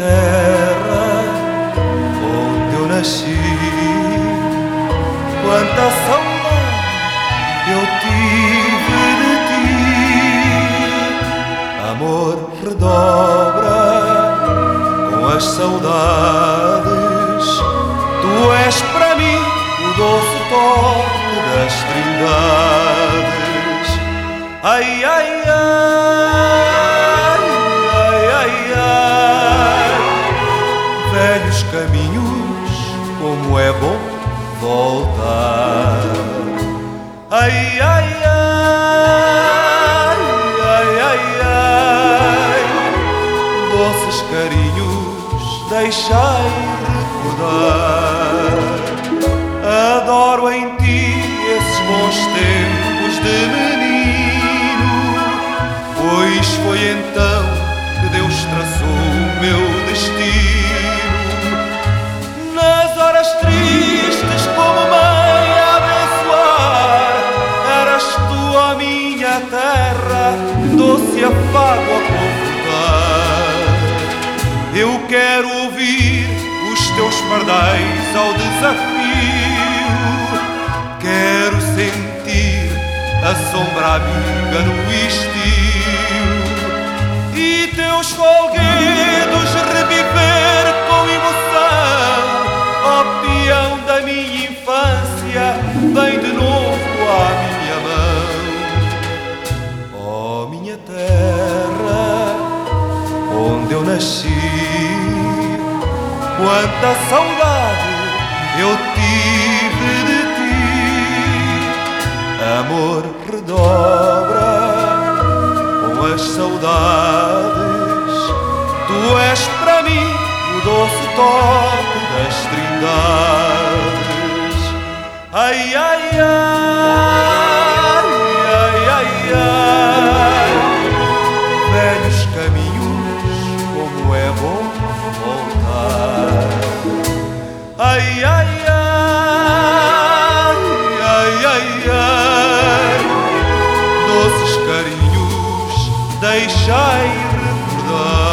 terra onde eu nasci. Quanta saudade eu tive de ti. Amor redobra com as saudades. Tu és para mim o doce toque das trindades. Ai, ai, ai, ai, ai, ai. Velhos caminhos, como é bom voltar. Ai, ai, ai, ai, ai, ai. Doces carinhos, deixai recordar. Adoro em ti esses bons tempos de menino, pois foi então que Deus traçou o meu destino. Nas horas tristes, como mãe a abençoar, eras tu a minha terra, doce afago a confortar. Eu quero ouvir os teus pardais ao desafio, quero sentir a sombra amiga no estio e teus folguedos reviver com emoção. Ó peão da minha infância, vem de novo à minha mão. Ó minha terra, onde eu nasci, quanta saudade eu tive de ti. Amor redobra com as saudades. Tu és para mim o doce toque das trindades. Ai, ai, ai, ai, ai, ai. Velhos caminhos, como é bom voltar. Ai, ai, ai, ai, ai, ai. Doces carinhos, deixai recordar.